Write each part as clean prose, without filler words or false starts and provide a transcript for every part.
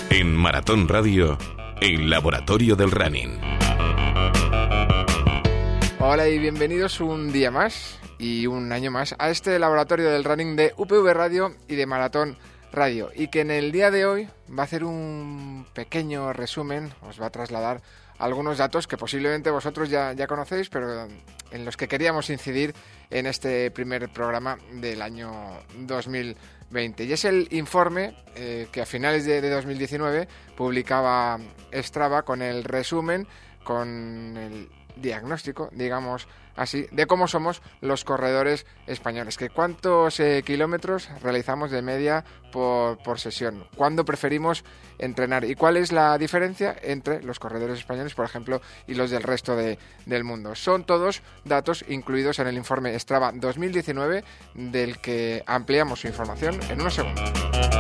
En Maratón Radio, el laboratorio del running. Hola y bienvenidos un día más y un año más a este laboratorio del running de UPV Radio y de Maratón Radio, y que en el día de hoy va a hacer un pequeño resumen, os va a trasladar algunos datos que posiblemente vosotros ya conocéis, pero en los que queríamos incidir en este primer programa del año 2020. Y es el informe que a finales de 2019 publicaba Strava con el resumen, con el diagnóstico, digamos así, de cómo somos los corredores españoles, que cuántos kilómetros realizamos de media por sesión, cuándo preferimos entrenar y cuál es la diferencia entre los corredores españoles, por ejemplo, y los del resto del mundo. Son todos datos incluidos en el informe Strava 2019, del que ampliamos su información en unos segundos.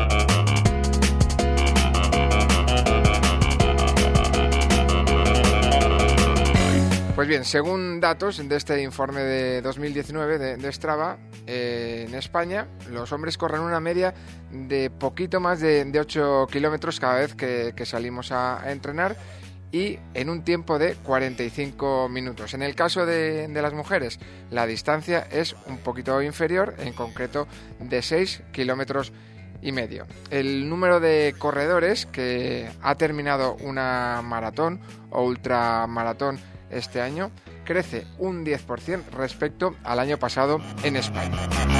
Pues bien, según datos de este informe de 2019 de Strava, en España los hombres corren una media de poquito más de 8 kilómetros cada vez que salimos a entrenar, y en un tiempo de 45 minutos. En el caso de las mujeres, la distancia es un poquito inferior, en concreto de 6 kilómetros y medio. El número de corredores que ha terminado una maratón o ultramaratón este año crece un 10% respecto al año pasado en España.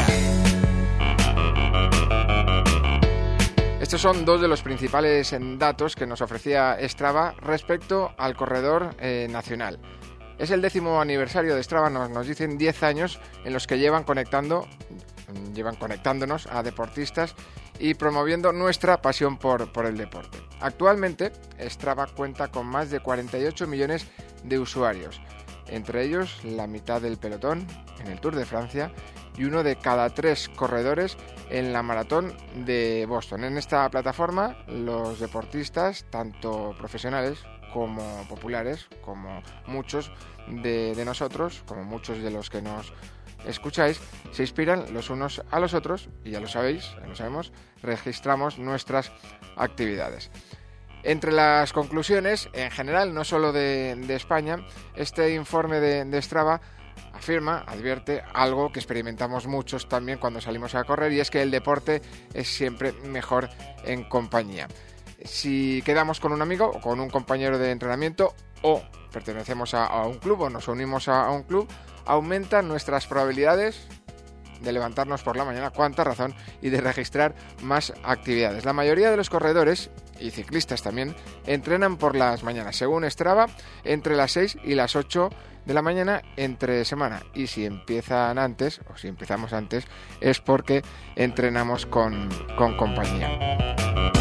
Estos son dos de los principales datos que nos ofrecía Strava respecto al corredor nacional. Es el 10º aniversario de Strava, nos dicen 10 años en los que llevan conectándonos a deportistas y promoviendo nuestra pasión por el deporte. Actualmente, Strava cuenta con más de 48 millones de usuarios, entre ellos la mitad del pelotón en el Tour de Francia y 1 de cada 3 corredores en la maratón de Boston. En esta plataforma, los deportistas, tanto profesionales como populares, como muchos de nosotros, como muchos de los que nos escucháis, se inspiran los unos a los otros, y ya lo sabemos, registramos nuestras actividades. Entre las conclusiones, en general, no solo de España, este informe de Strava advierte algo que experimentamos muchos también cuando salimos a correr, y es que el deporte es siempre mejor en compañía. Si quedamos con un amigo o con un compañero de entrenamiento, o pertenecemos a un club o nos unimos a un club, aumentan nuestras probabilidades de levantarnos por la mañana, cuánta razón, y de registrar más actividades. La mayoría de los corredores y ciclistas también entrenan por las mañanas, según Strava, entre las 6 y las 8 de la mañana entre semana, y si empiezan antes o si empezamos antes es porque entrenamos con compañía.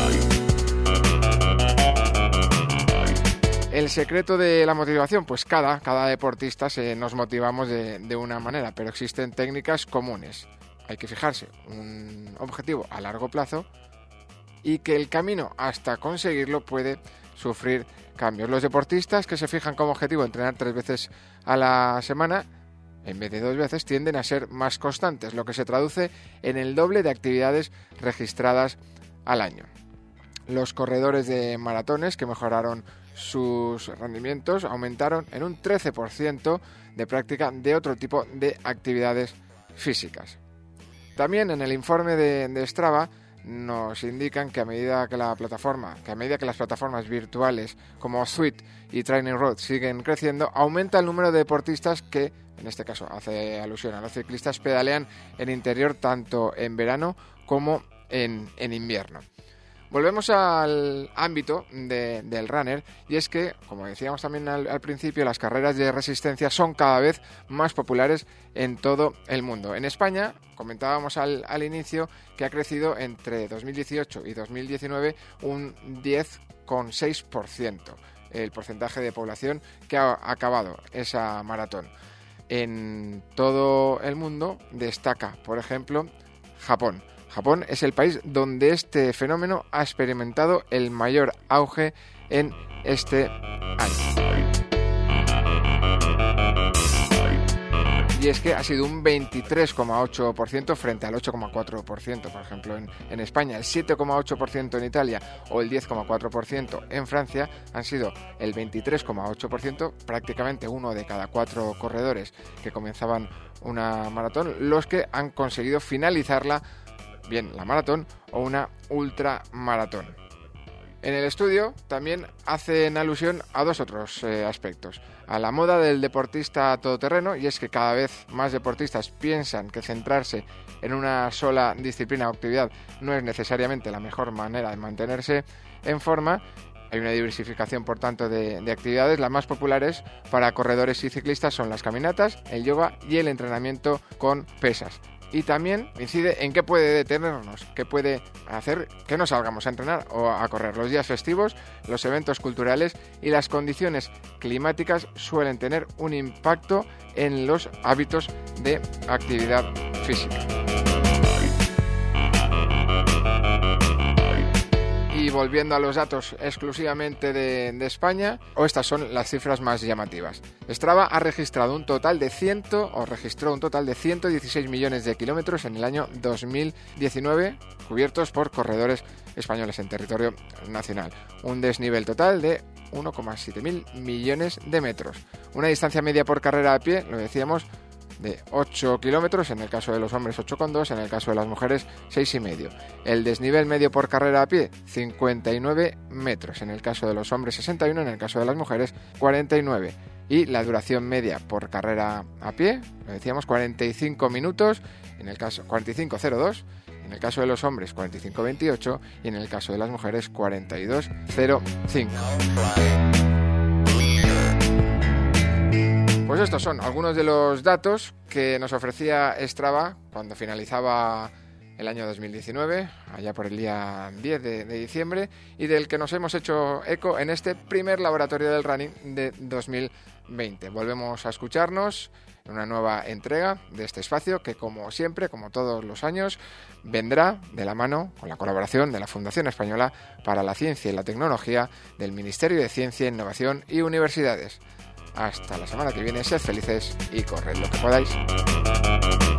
El secreto de la motivación, pues cada deportista nos motivamos de una manera, pero existen técnicas comunes. Hay que fijarse un objetivo a largo plazo y que el camino hasta conseguirlo puede sufrir cambios. Los deportistas que se fijan como objetivo entrenar 3 veces a la semana en vez de 2 veces tienden a ser más constantes, lo que se traduce en el doble de actividades registradas al año. Los corredores de maratones que mejoraron sus rendimientos aumentaron en un 13% de práctica de otro tipo de actividades físicas. También en el informe de Strava nos indican que a medida que las plataformas virtuales como Zwift y Training Road siguen creciendo, aumenta el número de deportistas que, en este caso hace alusión a los ciclistas, pedalean en interior tanto en verano como en invierno. Volvemos al ámbito del runner, y es que, como decíamos también al principio, las carreras de resistencia son cada vez más populares en todo el mundo. En España, comentábamos al inicio, que ha crecido entre 2018 y 2019 un 10,6% el porcentaje de población que ha acabado esa maratón. En todo el mundo destaca, por ejemplo, Japón. Japón es el país donde este fenómeno ha experimentado el mayor auge en este año. y es que ha sido un 23,8% frente al 8,4%, por ejemplo, en España. El 7,8% en Italia o el 10,4% en Francia han sido el 23,8%, prácticamente uno de cada 4 corredores que comenzaban una maratón, los que han conseguido finalizarla, bien la maratón o una ultramaratón. En el estudio también hacen alusión a dos otros aspectos. A la moda del deportista todoterreno, y es que cada vez más deportistas piensan que centrarse en una sola disciplina o actividad no es necesariamente la mejor manera de mantenerse en forma. Hay una diversificación, por tanto, de actividades. Las más populares para corredores y ciclistas son las caminatas, el yoga y el entrenamiento con pesas. Y también incide en qué puede detenernos, qué puede hacer que no salgamos a entrenar o a correr. Los días festivos, los eventos culturales y las condiciones climáticas suelen tener un impacto en los hábitos de actividad física. Y volviendo a los datos exclusivamente de España, estas son las cifras más llamativas. Strava ha registrado registró un total de 116 millones de kilómetros en el año 2019 cubiertos por corredores españoles en territorio nacional. Un desnivel total de 1,7 mil millones de metros. Una distancia media por carrera a pie, lo decíamos, de 8 kilómetros, en el caso de los hombres 8,2, en el caso de las mujeres 6,5. El desnivel medio por carrera a pie, 59 metros, en el caso de los hombres 61, en el caso de las mujeres 49. Y la duración media por carrera a pie, lo decíamos, 45 minutos, en el caso 45,02, en el caso de los hombres 45,28 y en el caso de las mujeres 42,05. Pues estos son algunos de los datos que nos ofrecía Strava cuando finalizaba el año 2019, allá por el día 10 de diciembre, y del que nos hemos hecho eco en este primer laboratorio del running de 2020. Volvemos a escucharnos en una nueva entrega de este espacio que, como siempre, como todos los años, vendrá de la mano con la colaboración de la Fundación Española para la Ciencia y la Tecnología, del Ministerio de Ciencia, Innovación y Universidades. Hasta la semana que viene, sed felices y corred lo que podáis.